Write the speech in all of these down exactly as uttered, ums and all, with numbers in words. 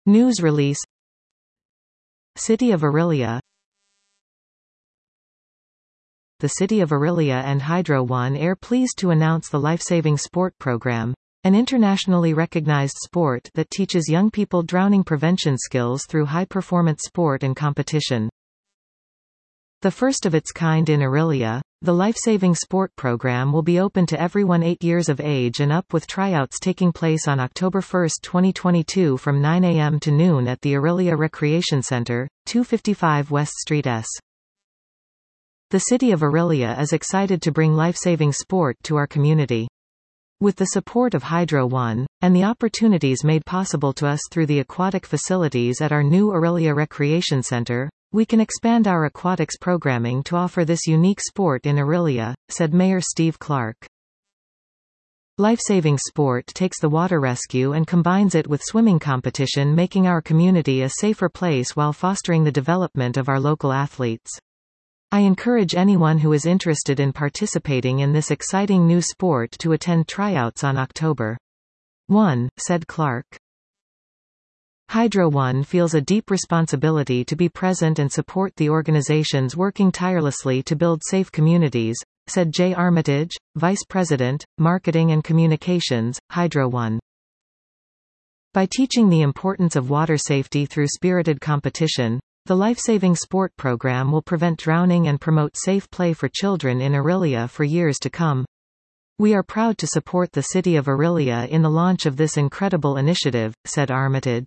News release. City of Orillia. The City of Orillia and Hydro One are pleased to announce the Lifesaving Sport Program, an internationally recognized sport that teaches young people drowning prevention skills through high-performance sport and competition. The first of its kind in Orillia, the Lifesaving Sport Program will be open to everyone eight years of age and up, with tryouts taking place on October first twenty twenty-two from nine a m to noon at the Orillia Recreation Center, two fifty-five West Street S. The City of Orillia is excited to bring lifesaving sport to our community. With the support of Hydro One, and the opportunities made possible to us through the aquatic facilities at our new Orillia Recreation Center, we can expand our aquatics programming to offer this unique sport in Orillia, said Mayor Steve Clark. Lifesaving sport takes the water rescue and combines it with swimming competition, making our community a safer place while fostering the development of our local athletes. I encourage anyone who is interested in participating in this exciting new sport to attend tryouts on October first, said Clark. Hydro One feels a deep responsibility to be present and support the organizations working tirelessly to build safe communities, said Jay Armitage, Vice President, Marketing and Communications, Hydro One. By teaching the importance of water safety through spirited competition, the Lifesaving Sport Program will prevent drowning and promote safe play for children in Orillia for years to come. We are proud to support the City of Orillia in the launch of this incredible initiative, said Armitage.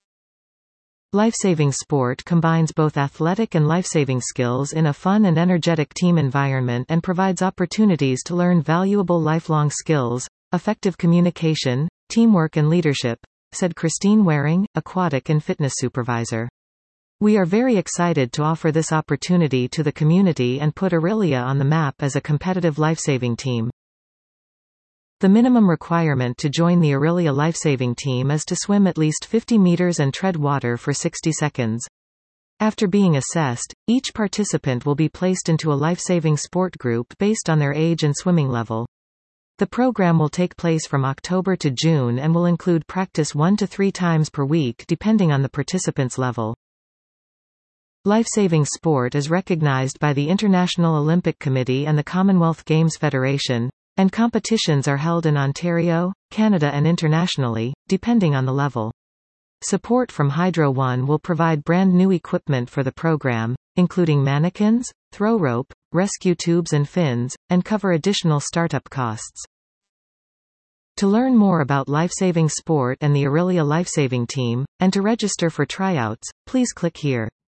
Lifesaving sport combines both athletic and lifesaving skills in a fun and energetic team environment and provides opportunities to learn valuable lifelong skills, effective communication, teamwork and leadership, said Christine Waring, Aquatic and Fitness Supervisor. We are very excited to offer this opportunity to the community and put Orillia on the map as a competitive lifesaving team. The minimum requirement to join the Orillia lifesaving team is to swim at least fifty meters and tread water for sixty seconds. After being assessed, each participant will be placed into a lifesaving sport group based on their age and swimming level. The program will take place from October to June and will include practice one to three times per week depending on the participant's level. Lifesaving sport is recognized by the International Olympic Committee and the Commonwealth Games Federation, and competitions are held in Ontario, Canada and internationally, depending on the level. Support from Hydro One will provide brand new equipment for the program, including mannequins, throw rope, rescue tubes and fins, and cover additional startup costs. To learn more about lifesaving sport and the Orillia lifesaving team, and to register for tryouts, please click here.